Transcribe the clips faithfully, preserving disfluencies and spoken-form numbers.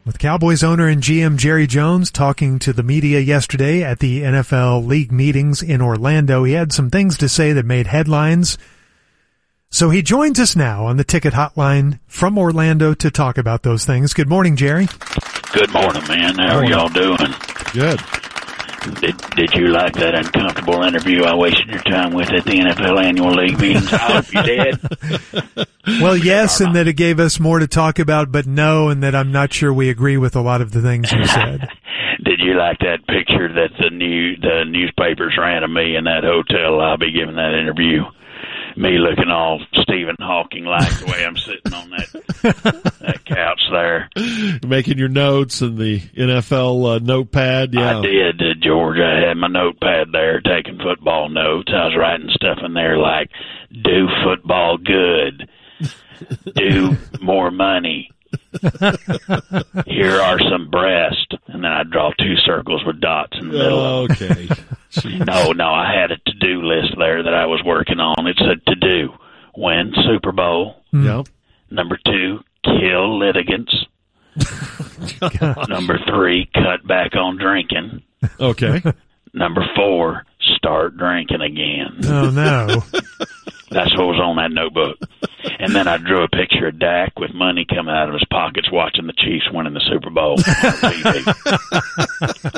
With Cowboys owner and G M Jerry Jones talking to the media yesterday at the N F L League meetings in Orlando, he had some things to say that made headlines. So he joins us now on the Ticket Hotline from Orlando to talk about those things. Good morning, Jerry. Good morning, man. How are y'all doing? Good. Did, did you like that uncomfortable interview I wasted your time with at the N F L Annual League meetings? I hope you did. Well, yes, and that it gave us more to talk about, but no, and that I'm not sure we agree with a lot of the things you said. Did you like that picture that the new the newspapers ran of me in that hotel lobby giving that interview? Me looking all Stephen Hawking-like the way I'm sitting on that that couch there. Making your notes in the N F L uh, notepad, yeah. I did, uh, George. I had my notepad there taking football notes. I was writing stuff in there like, do football good, do more money, here are some breasts, and then I'd draw two circles with dots in the middle. Oh, okay. No, no, I had a to-do list there that I was working on. It said to-do, win Super Bowl. Yep. Number two, kill litigants. Number three, cut back on drinking. Okay. Number four, start drinking again. Oh, no. That's what was on that notebook. And then I drew a picture of Dak with money coming out of his pockets watching the Chiefs winning the Super Bowl on T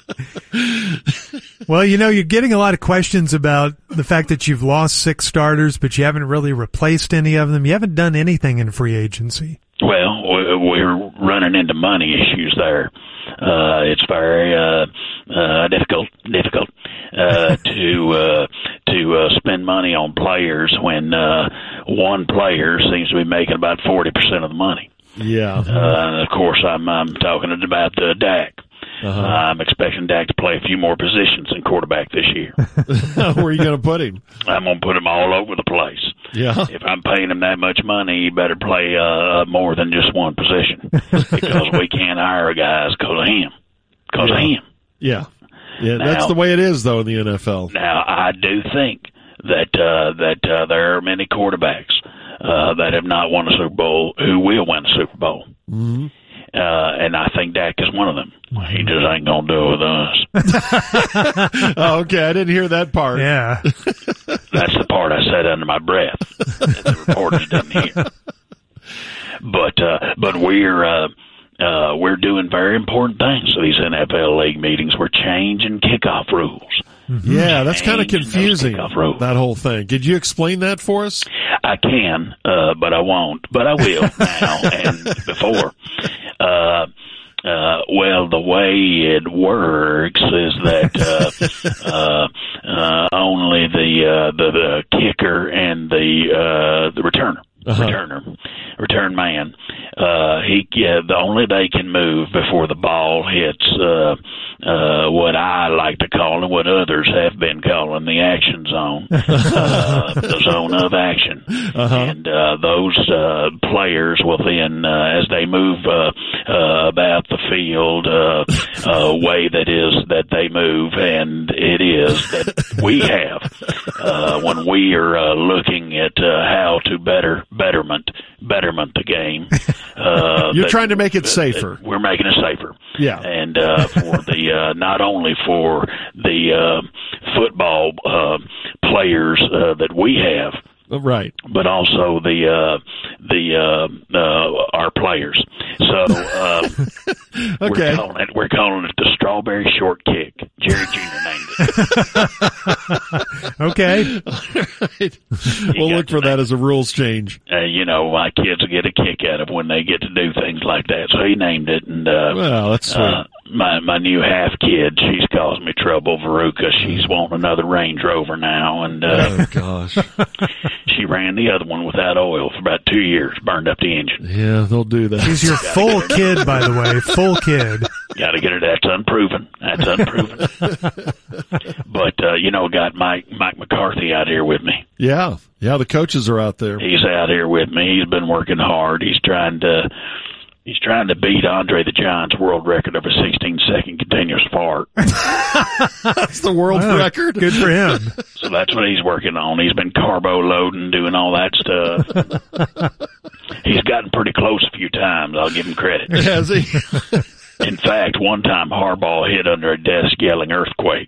V. Well, you know, you're getting a lot of questions about the fact that you've lost six starters, but you haven't really replaced any of them. You haven't done anything in free agency. Well, we're running into money issues there. Uh, it's very uh, uh, difficult, difficult uh, to uh, to uh, spend money on players when uh, one player seems to be making about forty percent of the money. Yeah. Uh, and of course, I'm I'm talking about uh, Dak. Uh-huh. Uh, I'm expecting Dak to play a few more positions in quarterback this year. Where are you going to put him? I'm going to put him all over the place. Yeah. If I'm paying him that much money, he better play uh, more than just one position because we can't hire guys because of him. Because yeah. of him. Yeah. Yeah, Now, that's the way it is, though, in the N F L. Now, I do think that uh, that uh, there are many quarterbacks uh, that have not won a Super Bowl who will win a Super Bowl. Mm-hmm. Uh, and I think Dak is one of them. He just ain't going to do it with us. Oh, okay. I didn't hear that part. Yeah. That's the part I said under my breath that the reporters didn't hear. But, uh, but we're, uh, uh, we're doing very important things to these N F L League meetings. We're changing kickoff rules. Mm-hmm. Yeah, that's kind of confusing, rules. that whole thing. Could you explain that for us? I can, uh, but I won't. But I will now and before. Uh, uh, well, the way it works is that uh, uh, uh, only the, uh, the the kicker and the uh, the returner, uh-huh. returner, return man, uh, he yeah, the only they can move before the ball hits uh, uh, what I like to call and what others have been calling the action zone, uh, the zone of action, uh-huh. and uh, those uh, players will then, uh, as they move uh, uh, about the field, uh, uh, way that is that they move, and it is that we have uh, when we are uh, looking at uh, how to better betterment betterment the game. Uh, You're that, trying to make it safer. We're making it safer. Yeah, and uh, for the uh, not only for the uh, football uh, players uh, that we have. Right, but also the uh, the uh, uh, our players. So uh, okay, we're calling it we're calling it the strawberry short kick. Jerry Junior named it. Okay, right. We'll look for that as a rules change. Uh, you know, my kids will get a kick out of when they get to do things like that. So he named it, and uh, well, that's sweet. Uh, my my new half kid, she's causing me trouble, Veruca. She's wanting another Range Rover now, and uh, oh gosh. She ran the other one without oil for about two years, burned up the engine. Yeah, they'll do that. He's your full kid, by the way, full kid. Got to get her. That's unproven. That's unproven. But, uh, you know, got Mike Mike McCarthy out here with me. Yeah, yeah, the coaches are out there. He's out here with me. He's been working hard. He's trying to... He's trying to beat Andre the Giant's world record of a sixteen-second continuous fart. That's the world wow, record? Good for him. So that's what he's working on. He's been carbo loading, doing all that stuff. He's gotten pretty close a few times. I'll give him credit. Has he? In fact, one time Harbaugh hid under a desk yelling "earthquake."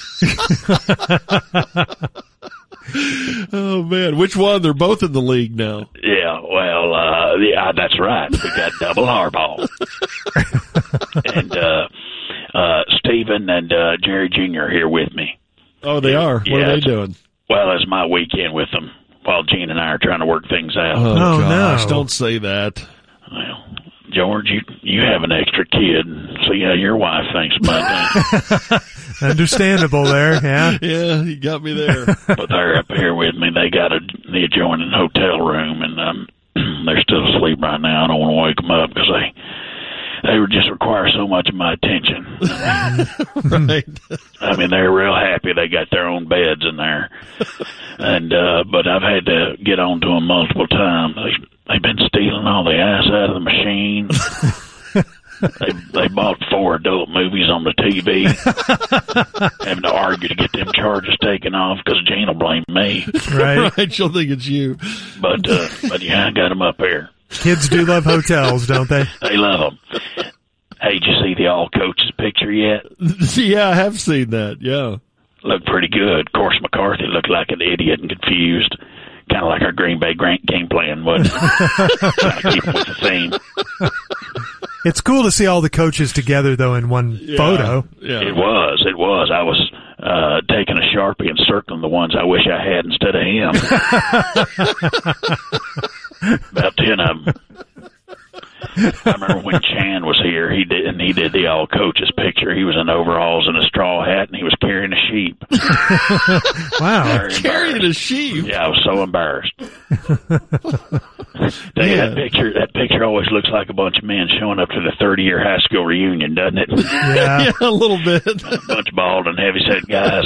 Oh man, which one? They're both in the league now. Yeah, well, uh, yeah, that's right. We got double Harbaugh. And uh, uh, Stephen and uh, Jerry Junior are here with me. Oh, they are. What yeah, are they doing? Well, it's my weekend with them while Gene and I are trying to work things out. Oh, Oh, gosh, no. don't say that. Well, George, you you have an extra kid, and see how your wife thinks about that. Understandable there, yeah. Yeah, you got me there. But they're up here with me. They got a, the adjoining hotel room, and um, they're still asleep right now. I don't want to wake them up because they they would just require so much of my attention. Right. I mean, they're real happy they got their own beds in there, and uh, but I've had to get on to them multiple times. They they've been stealing all the ice out of the machine. They they bought four adult movies on the T V, having to argue to get them charges taken off because Gene will blame me. Right. Right, she'll think it's you. But uh, but yeah, I got them up there. Kids do love hotels, don't they? They love them. Hey, did you see the all coaches picture yet? Yeah, I have seen that. Yeah. Looked pretty good. Of course, McCarthy looked like an idiot and confused, kind of like our Green Bay game plan was. Trying to keep with the theme. It's cool to see all the coaches together, though, in one Yeah. photo. Yeah. It was. It was. I was uh, taking a Sharpie and circling the ones I wish I had instead of him. About ten of them. I remember when Chan was here, he did, and he did the all coaches picture. He was in overalls and a straw hat, and he was carrying a sheep. Wow. Very Carrying a embarrassed. sheep. Yeah, I was so embarrassed. Dang, Yeah. that picture, that picture always looks like a bunch of men showing up to the thirty-year high school reunion, doesn't it? Yeah. Yeah, a little bit. A bunch of bald and heavy-set guys.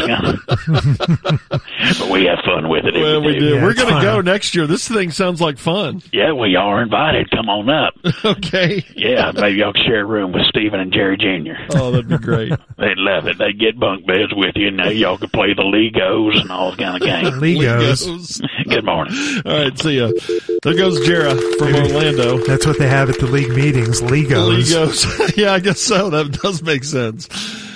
But we have fun with it. Well, we do. Yeah, We're it's going to fun. go next year. This thing sounds like fun. Yeah, we are invited. Come on up. Okay. Yeah, maybe y'all can share a room with Stephen and Jerry Junior Oh, that'd be great. They'd love it. They'd get bunk beds with you, and now y'all could play the Legos and all kind of games. Legos. Legos. Good morning. All right, see ya. There goes Jera from Orlando. That's what they have at the league meetings, Legos. Legos. Yeah, I guess so. That does make sense.